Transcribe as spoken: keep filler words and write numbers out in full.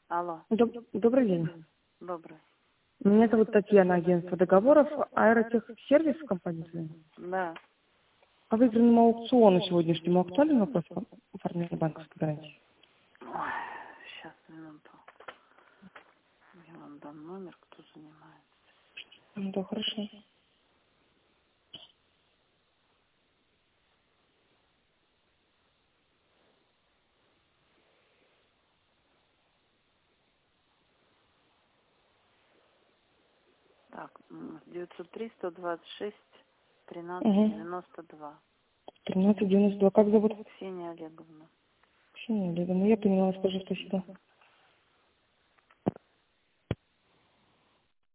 Алло. Доб- Добрый день. Добрый. Меня зовут Татьяна, агентство договоров Аэротехсервис компании. Да. По выигранному аукциону сегодняшнему актуальный вопрос по оформлению банковской гарантии? Ой, сейчас, минуту. Я вам дам номер, кто занимается. Ну да, хорошо. Так, девятьсот три сто двадцать шесть тринадцать Угу. девяносто два. тринадцать девяносто два. Как зовут? Ксения Олеговна. Ксения Олеговна. Я поняла вас, тоже спасибо.